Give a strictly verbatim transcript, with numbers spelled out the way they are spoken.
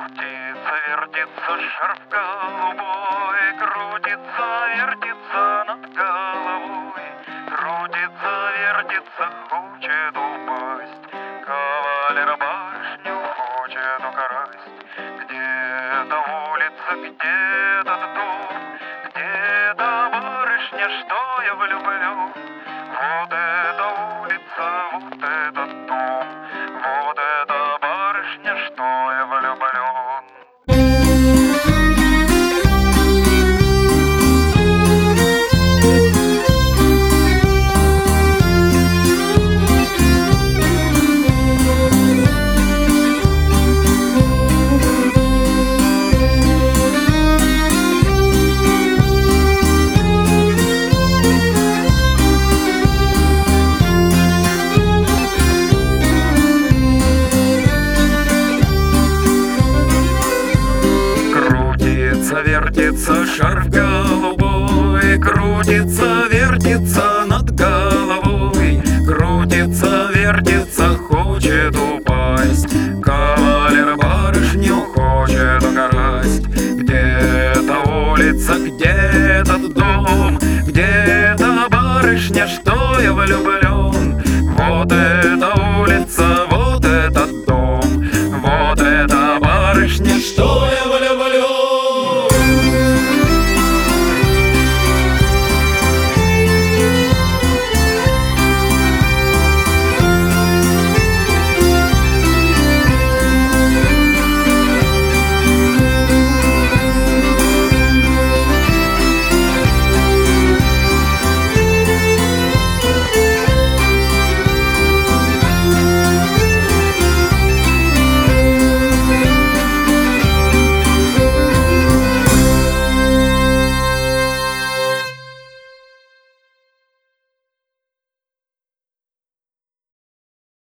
Крутится, вертится шарф голубой, крутится, вертится над головой, крутится, вертится, хочет упасть. Кавалер башню хочет украсть. Где-то улица, где-то дом, где-то барышня, что я влюблю. Вот эта улица, вот этот дом, вот эта барышня, что я влюблен. Вертится шарф